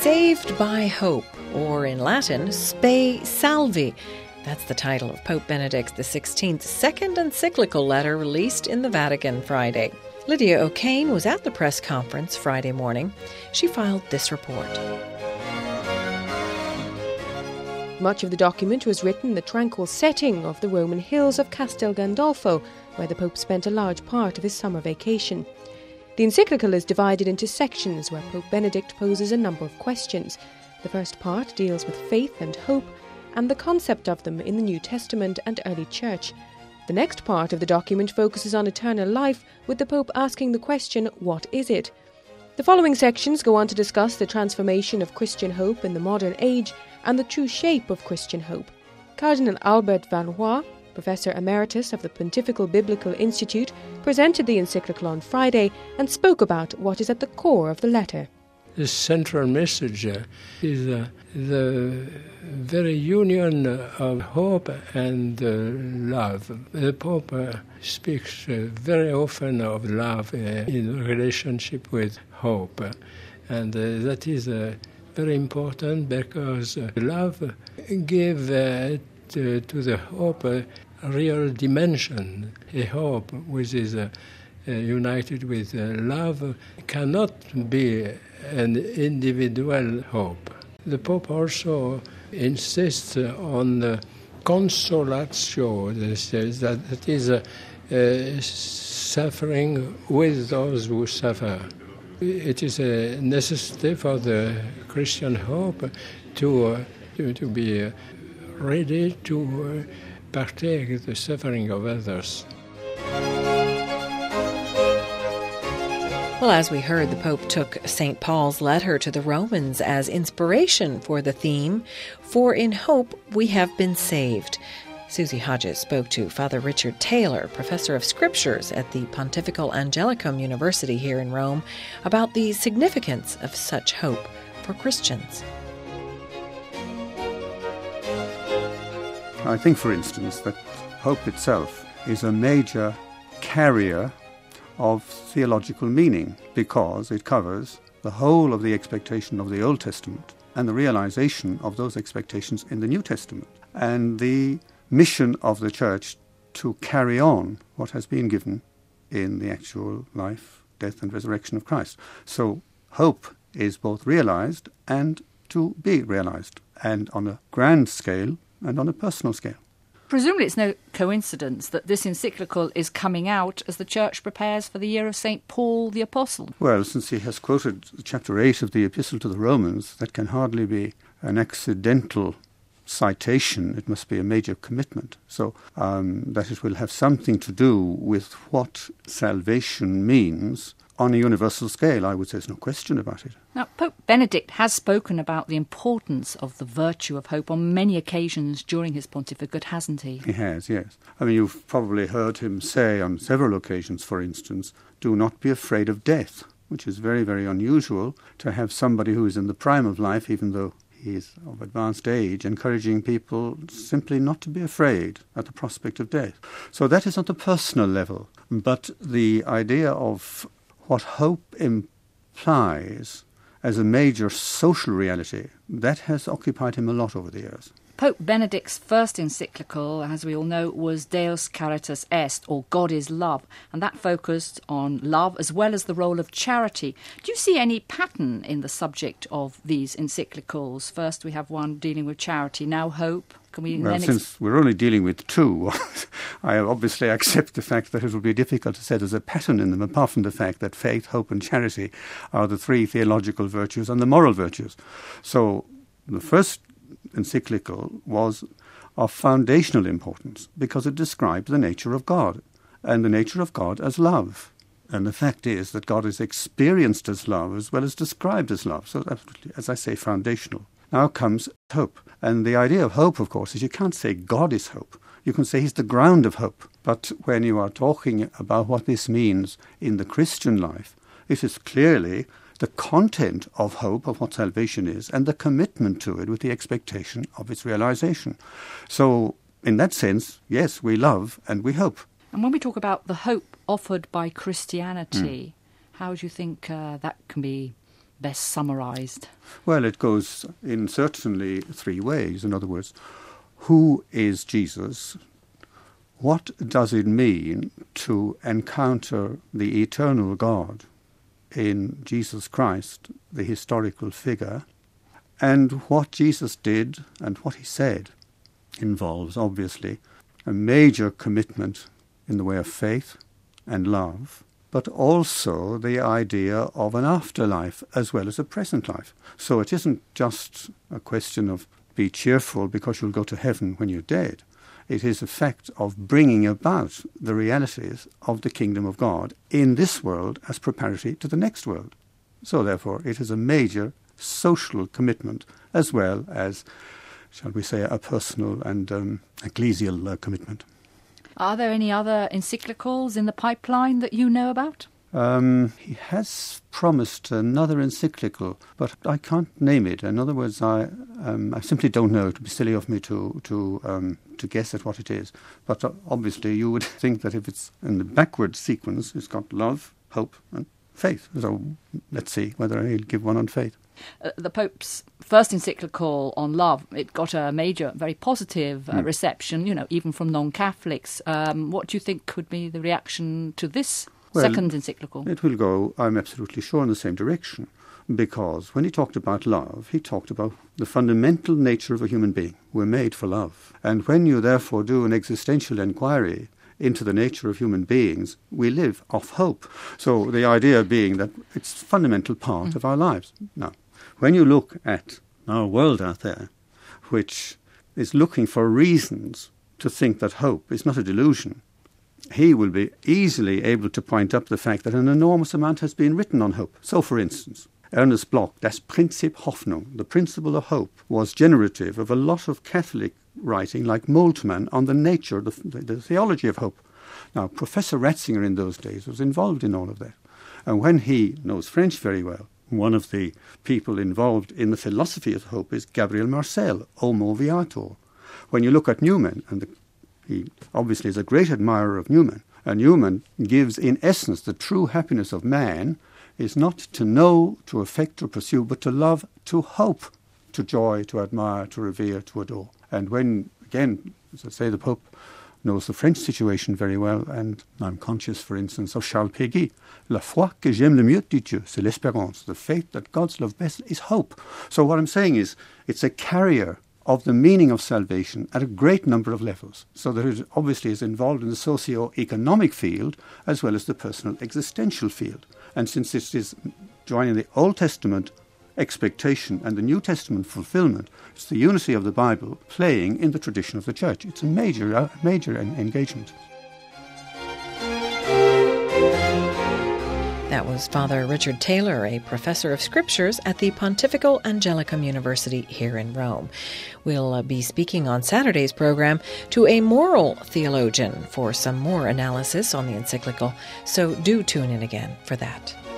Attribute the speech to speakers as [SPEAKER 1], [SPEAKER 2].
[SPEAKER 1] Saved by Hope, or in Latin, Spe Salvi. That's the title of Pope Benedict XVI's second encyclical letter released in the Vatican Friday. Lydia O'Kane was at the press conference Friday morning. She filed this report.
[SPEAKER 2] Much of the document was written in the tranquil setting of the Roman hills of Castel Gandolfo, where the Pope spent a large part of his summer vacation. The encyclical is divided into sections where Pope Benedict poses a number of questions. The first part deals with faith and hope and the concept of them in the New Testament and early Church. The next part of the document focuses on eternal life, with the Pope asking the question, what is it? The following sections go on to discuss the transformation of Christian hope in the modern age and the true shape of Christian hope. Cardinal Albert Valois, Professor Emeritus of the Pontifical Biblical Institute, presented the encyclical on Friday and spoke about what is at the core of the letter.
[SPEAKER 3] The central message is the very union of hope and love. The Pope speaks very often of love in relationship with hope, and that is very important because love gives to the hope a real dimension. A hope which is united with love cannot be an individual hope. The Pope also insists on the consolatio, that is suffering with those who suffer. It is a necessity for the Christian hope to be ready to partake the suffering of others.
[SPEAKER 1] Well, as we heard, the Pope took St. Paul's letter to the Romans as inspiration for the theme, "For in hope we have been saved." Susie Hodges spoke to Father Richard Taylor, Professor of Scriptures at the Pontifical Angelicum University here in Rome, about the significance of such hope for Christians.
[SPEAKER 4] I think, for instance, that hope itself is a major carrier of theological meaning because it covers the whole of the expectation of the Old Testament and the realization of those expectations in the New Testament, and the mission of the Church to carry on what has been given in the actual life, death and resurrection of Christ. So hope is both realized and to be realized, and on a grand scale and on a personal scale.
[SPEAKER 5] Presumably it's no coincidence that this encyclical is coming out as the Church prepares for the year of St. Paul the Apostle.
[SPEAKER 4] Well, since he has quoted chapter 8 of the Epistle to the Romans, that can hardly be an accidental citation. It must be a major commitment. So that it will have something to do with what salvation means on a universal scale, I would say there's no question about it.
[SPEAKER 5] Now, Pope Benedict has spoken about the importance of the virtue of hope on many occasions during his pontificate, hasn't he?
[SPEAKER 4] He has, yes. I mean, you've probably heard him say on several occasions, for instance, do not be afraid of death, which is very, very unusual to have somebody who is in the prime of life, even though he is of advanced age, encouraging people simply not to be afraid at the prospect of death. So that is on the personal level. But the idea of what hope implies as a major social reality, that has occupied him a lot over the years.
[SPEAKER 5] Pope Benedict's first encyclical, as we all know, was Deus Caritas Est, or God is Love, and that focused on love as well as the role of charity. Do you see any pattern in the subject of these encyclicals? First we have one dealing with charity, now hope. Can we
[SPEAKER 4] since we're only dealing with two, I obviously accept the fact that it will be difficult to say there's a pattern in them, apart from the fact that faith, hope and charity are the three theological virtues and the moral virtues. So the first encyclical was of foundational importance because it described the nature of God, and the nature of God as love. And the fact is that God is experienced as love as well as described as love. So that's, as I say, foundational. Now comes hope. And the idea of hope, of course, is you can't say God is hope. You can say he's the ground of hope. But when you are talking about what this means in the Christian life, it is clearly the content of hope, of what salvation is, and the commitment to it with the expectation of its realization. So, in that sense, yes, we love and we hope.
[SPEAKER 5] And when we talk about the hope offered by Christianity, how do you think that can be best summarised?
[SPEAKER 4] Well, it goes in certainly three ways. In other words, who is Jesus? What does it mean to encounter the eternal God in Jesus Christ, the historical figure? And what Jesus did and what he said involves, obviously, a major commitment in the way of faith and love, but also the idea of an afterlife as well as a present life. So it isn't just a question of be cheerful because you'll go to heaven when you're dead. It is a fact of bringing about the realities of the kingdom of God in this world as preparatory to the next world. So therefore it is a major social commitment as well as, shall we say, a personal and ecclesial commitment.
[SPEAKER 5] Are there any other encyclicals in the pipeline that you know about?
[SPEAKER 4] He has promised another encyclical, but I can't name it. In other words, I simply don't know. It would be silly of me to guess at what it is. But obviously you would think that if it's in the backward sequence, it's got love, hope and faith. So let's see whether he'll give one on faith.
[SPEAKER 5] The Pope's first encyclical on love, it got a major, very positive reception, even from non-Catholics. What do you think could be the reaction to this second encyclical?
[SPEAKER 4] It will go, I'm absolutely sure, in the same direction. Because when he talked about love, he talked about the fundamental nature of a human being. We're made for love. And when you therefore do an existential inquiry into the nature of human beings, we live off hope. So the idea being that it's a fundamental part of our lives. Now, when you look at our world out there, which is looking for reasons to think that hope is not a delusion, he will be easily able to point up the fact that an enormous amount has been written on hope. So, for instance, Ernest Bloch, Das Prinzip Hoffnung, the principle of hope, was generative of a lot of Catholic writing like Moltmann on the nature, the theology of hope. Now, Professor Ratzinger in those days was involved in all of that. And when he knows French very well, one of the people involved in the philosophy of hope is Gabriel Marcel, Homo Viator. When you look at Newman, and he obviously is a great admirer of Newman, and Newman gives in essence the true happiness of man is not to know, to affect, to pursue, but to love, to hope, to joy, to admire, to revere, to adore. And when, again, as I say, the Pope knows the French situation very well, and I'm conscious, for instance, of Charles Péguy. La foi que j'aime le mieux dit Dieu, c'est l'espérance. The faith that God's love best is hope. So what I'm saying is, it's a carrier of the meaning of salvation at a great number of levels. So that it obviously is involved in the socio-economic field as well as the personal existential field. And since it is joining the Old Testament expectation and the New Testament fulfillment, it's the unity of the Bible playing in the tradition of the Church. It's a major engagement.
[SPEAKER 1] That was Father Richard Taylor, a professor of scriptures at the Pontifical Angelicum University here in Rome. We'll be speaking on Saturday's program to a moral theologian for some more analysis on the encyclical, so do tune in again for that.